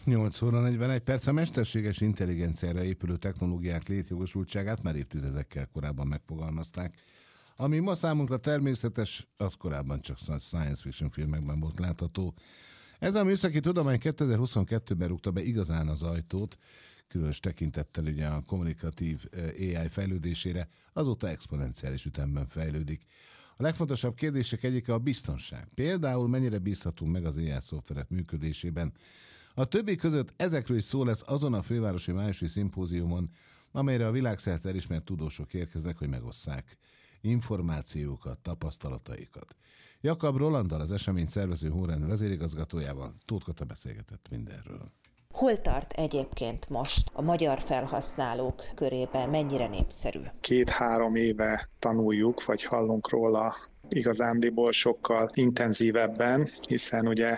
8 óra 41 perc. A mesterséges intelligenciára épülő technológiák létjogosultságát már évtizedekkel korábban megfogalmazták. Ami ma számunkra természetes, az korábban csak science fiction filmekben volt látható. Ez a műszaki tudomány 2022-ben rúgta be igazán az ajtót, különös tekintettel ugye a kommunikatív AI fejlődésére, azóta exponenciális ütemben fejlődik. A legfontosabb kérdések egyike a biztonság. Például mennyire bízhatunk meg az AI szoftverek működésében. A többi között ezekről is szó lesz azon a fővárosi májusi szimpóziumon, amelyre a világszerte elismert tudósok érkeznek, hogy megosszák információkat, tapasztalataikat. Jakab Rolanddal, az esemény szervező Hórend vezérigazgatójával Tóth Kata beszélgetett mindenről. Hol tart egyébként most a magyar felhasználók körében, mennyire népszerű? 2-3 éve tanuljuk, vagy hallunk róla igazándiból sokkal intenzívebben, hiszen ugye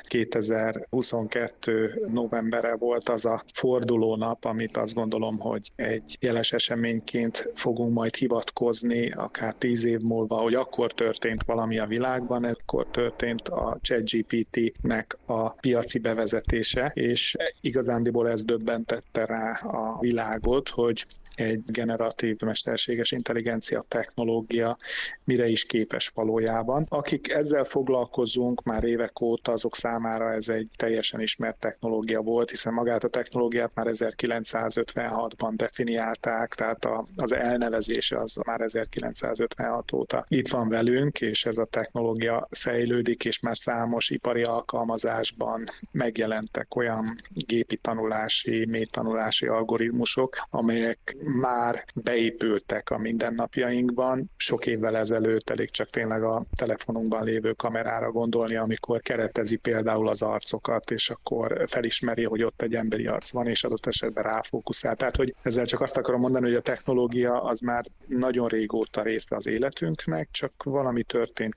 2022 novembere volt az a fordulónap, amit azt gondolom, hogy egy jeles eseményként fogunk majd hivatkozni, akár 10 év múlva, hogy akkor történt valami a világban, akkor történt a ChatGPT-nek a piaci bevezetése, és igazándiból ez döbbentette rá a világot, hogy egy generatív mesterséges intelligencia technológia mire is képes valójában. Akik ezzel foglalkozunk már évek óta, azok számára ez egy teljesen ismert technológia volt, hiszen magát a technológiát már 1956-ban definiálták, tehát az elnevezése az már 1956 óta itt van velünk, és ez a technológia fejlődik, és már számos ipari alkalmazásban megjelentek olyan gépi tanulási, mély tanulási algoritmusok, amelyek már beépültek a mindennapjainkban. Sok évvel ezelőtt elég csak tényleg a telefonunkban lévő kamerára gondolni, amikor keretezi például az arcokat, és akkor felismeri, hogy ott egy emberi arc van, és adott esetben ráfókuszál. Tehát, hogy ezzel csak azt akarom mondani, hogy a technológia az már nagyon régóta része az életünknek, csak valami történt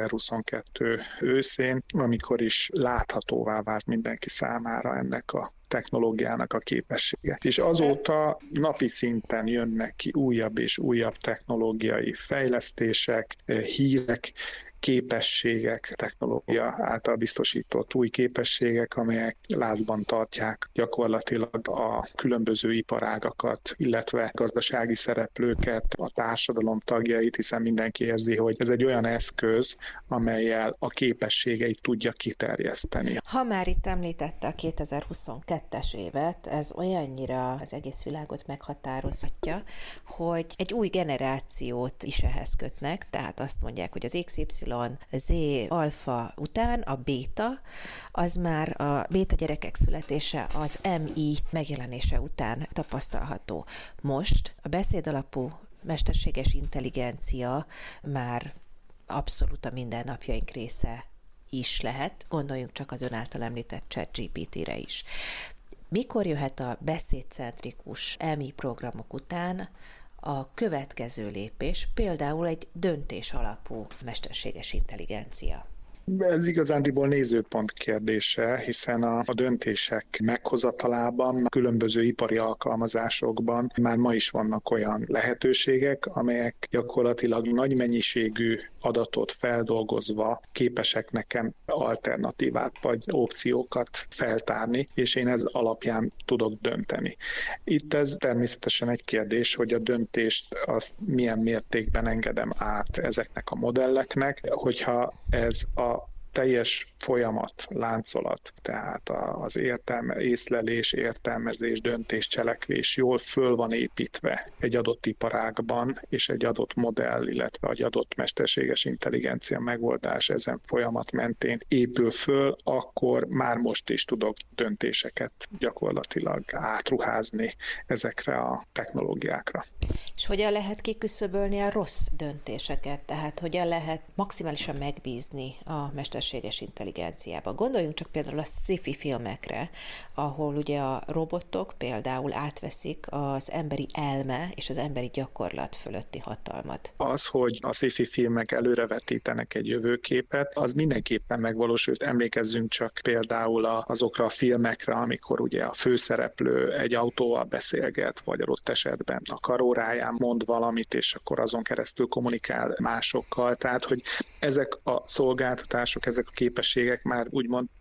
2022 őszén, amikor is láthatóvá vált mindenki számára ennek a technológiának a képessége. És azóta napi szinten jönnek ki újabb és újabb technológiai fejlesztések, hírek, képességek, technológia által biztosított új képességek, amelyek lázban tartják gyakorlatilag a különböző iparágakat, illetve gazdasági szereplőket, a társadalom tagjait, hiszen mindenki érzi, hogy ez egy olyan eszköz, amellyel a képességeit tudja kiterjeszteni. Ha már itt említette a 2022-es évet, ez olyannyira az egész világot meghatározhatja, hogy egy új generációt is ehhez kötnek, tehát azt mondják, hogy az XY Z alfa után a béta, az már a béta gyerekek születése az MI megjelenése után tapasztalható. Most a beszédalapú mesterséges intelligencia már abszolút a mindennapjaink része is lehet, gondoljunk csak az ön által említett ChatGPT-re is. Mikor jöhet a beszédcentrikus MI programok után a következő lépés, például egy döntés alapú mesterséges intelligencia? Ez igazándiból nézőpont kérdése, hiszen a döntések meghozatalában, különböző ipari alkalmazásokban már ma is vannak olyan lehetőségek, amelyek gyakorlatilag nagy mennyiségű adatot feldolgozva képesek nekem alternatívát vagy opciókat feltárni, és én ez alapján tudok dönteni. Itt ez természetesen egy kérdés, hogy a döntést azt milyen mértékben engedem át ezeknek a modelleknek, hogyha ez a teljes folyamat, láncolat, tehát az észlelés, értelmezés, döntés, cselekvés jól föl van építve egy adott iparágban, és egy adott modell, illetve egy adott mesterséges intelligencia megoldás ezen folyamat mentén épül föl, akkor már most is tudok döntéseket gyakorlatilag átruházni ezekre a technológiákra. És hogyan lehet kiküszöbölni a rossz döntéseket? Tehát hogyan lehet maximálisan megbízni a mesterséges intelligenciába? Gondoljunk csak például a sci-fi filmekre, ahol ugye a robotok például átveszik az emberi elme és az emberi gyakorlat fölötti hatalmat. Az, hogy a sci-fi filmek előrevetítenek egy jövőképet, az mindenképpen megvalósult. Emlékezzünk csak például azokra a filmekre, amikor ugye a főszereplő egy autóval beszélget, vagy adott esetben a karóráján mond valamit, és akkor azon keresztül kommunikál másokkal. Tehát, hogy ezek a szolgáltatások, ezek a képességek már úgymond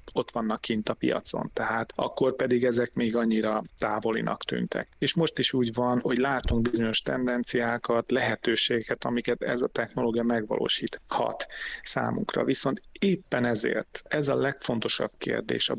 ott vannak kint a piacon. Tehát akkor pedig ezek még annyira távolinak tűntek. És most is úgy van, hogy látunk bizonyos tendenciákat, lehetőségeket, amiket ez a technológia megvalósíthat számunkra. Viszont éppen ezért ez a legfontosabb kérdés,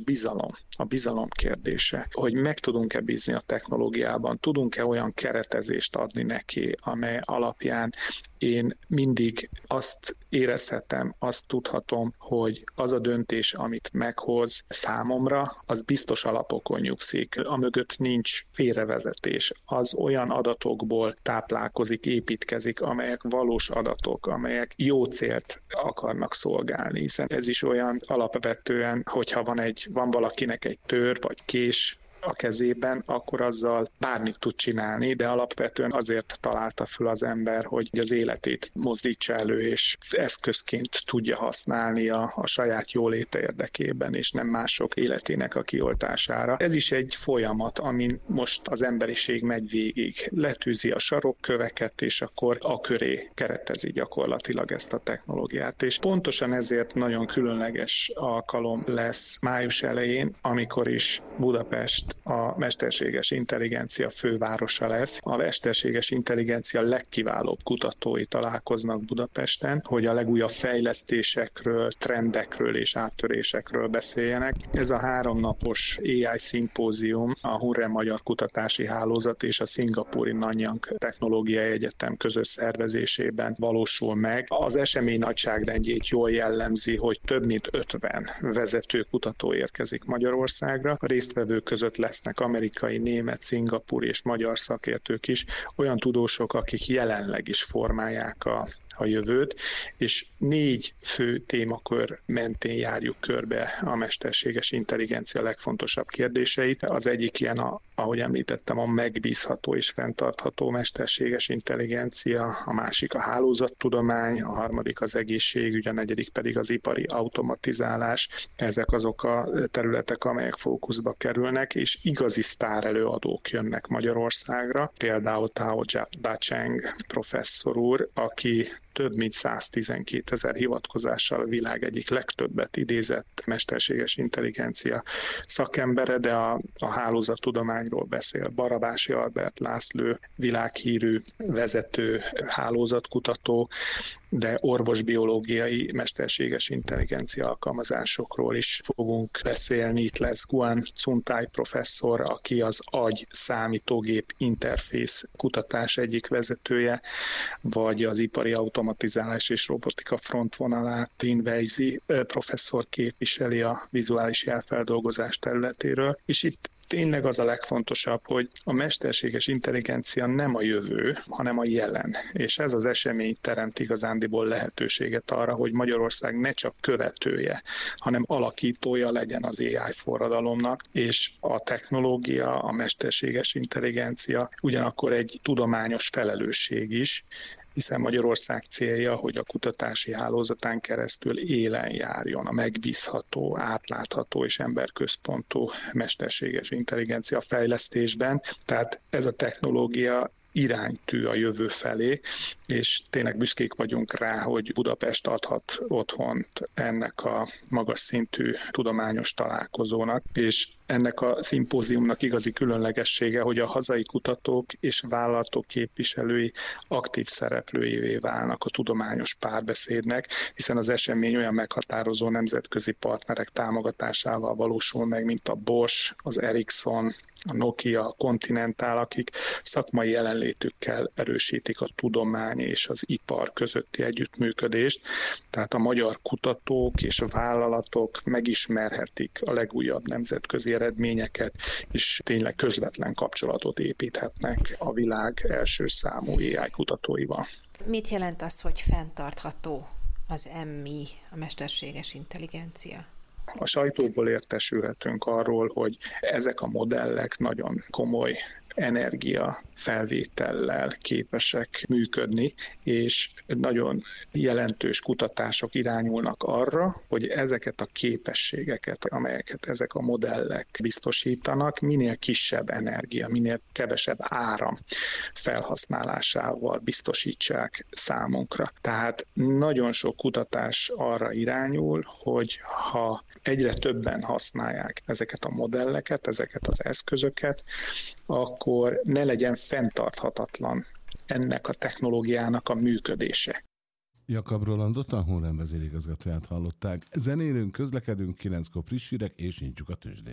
a bizalom kérdése, hogy meg tudunk-e bízni a technológiában, tudunk-e olyan keretezést adni neki, amely alapján én mindig azt érezhetem, azt tudhatom, hogy az a döntés, amit meghoz számomra, az biztos alapokon nyugszik. Amögött nincs félrevezetés. Az olyan adatokból táplálkozik, építkezik, amelyek valós adatok, amelyek jó célt akarnak szolgálni, hiszen ez is olyan alapvetően, hogyha van valakinek egy tör vagy kés a kezében, akkor azzal bármit tud csinálni, de alapvetően azért találta föl az ember, hogy az életét mozdítsa elő, és eszközként tudja használni a saját jóléte érdekében, és nem mások életének a kioltására. Ez is egy folyamat, amin most az emberiség megy végig. Letűzi a sarokköveket, és akkor a köré keretezi gyakorlatilag ezt a technológiát. És pontosan ezért nagyon különleges alkalom lesz május elején, amikor is Budapest a mesterséges intelligencia fővárosa lesz. A mesterséges intelligencia legkiválóbb kutatói találkoznak Budapesten, hogy a legújabb fejlesztésekről, trendekről és áttörésekről beszéljenek. Ez a 3 napos AI szimpózium a Hurrem Magyar Kutatási Hálózat és a szingapúri Nanyang Technológiai Egyetem közös szervezésében valósul meg. Az esemény nagyságrendjét jól jellemzi, hogy több mint 50 vezető kutató érkezik Magyarországra. A résztvevők között lesznek amerikai, német, szingapúri és magyar szakértők is, olyan tudósok, akik jelenleg is formálják a jövőt, és 4 fő témakör mentén járjuk körbe a mesterséges intelligencia legfontosabb kérdéseit. Az egyik ilyen, ahogy említettem, a megbízható és fenntartható mesterséges intelligencia, a másik a hálózattudomány, a harmadik az egészségügy, a negyedik pedig az ipari automatizálás. Ezek azok a területek, amelyek fókuszba kerülnek, és igazi sztárelőadók jönnek Magyarországra. Például Tao Dacheng professzor úr, aki több mint 112 000 hivatkozással a világ egyik legtöbbet idézett mesterséges intelligencia szakembere, de a hálózattudományról beszél. Barabási Albert László világhírű vezető hálózatkutató, de orvosbiológiai mesterséges intelligencia alkalmazásokról is fogunk beszélni. Itt lesz Guan Cuntai professzor, aki az agy-számítógép interfész kutatás egyik vezetője, vagy az ipari automatizálás és robotika frontvonalát Tin Weizi professzor képviseli a vizuális jelfeldolgozás területéről, és itt tényleg az a legfontosabb, hogy a mesterséges intelligencia nem a jövő, hanem a jelen. És ez az esemény teremt igazándiból lehetőséget arra, hogy Magyarország ne csak követője, hanem alakítója legyen az AI forradalomnak, és a technológia, a mesterséges intelligencia ugyanakkor egy tudományos felelősség is, hiszen Magyarország célja, hogy a kutatási hálózatán keresztül élen járjon a megbízható, átlátható és emberközpontú mesterséges intelligencia fejlesztésben. Tehát ez a technológia iránytű a jövő felé, és tényleg büszkék vagyunk rá, hogy Budapest adhat otthont ennek a magas szintű tudományos találkozónak, és ennek a szimpóziumnak igazi különlegessége, hogy a hazai kutatók és vállalatok képviselői aktív szereplőivé válnak a tudományos párbeszédnek, hiszen az esemény olyan meghatározó nemzetközi partnerek támogatásával valósul meg, mint a Bosch, az Ericsson, a Nokia, a Continental, akik szakmai jelenlétükkel erősítik a tudomány és az ipar közötti együttműködést. Tehát a magyar kutatók és a vállalatok megismerhetik a legújabb nemzetközi eredményeket, és tényleg közvetlen kapcsolatot építhetnek a világ első számú AI kutatóival. Mit jelent az, hogy fenntartható az MI, a mesterséges intelligencia? A sajtóból értesülhetünk arról, hogy ezek a modellek nagyon komoly energia felvétellel képesek működni, és nagyon jelentős kutatások irányulnak arra, hogy ezeket a képességeket, amelyeket ezek a modellek biztosítanak, minél kisebb energia, minél kevesebb áram felhasználásával biztosítsák számunkra. Tehát nagyon sok kutatás arra irányul, hogy ha egyre többen használják ezeket a modelleket, ezeket az eszközöket, akkor ne legyen fenntarthatatlan ennek a technológiának a működése. Jakab Rolandot, a Honrem vezérigazgatóját hallották. Zenélünk, közlekedünk, 9-kor friss hírek, és nyitjuk a tőzsdét.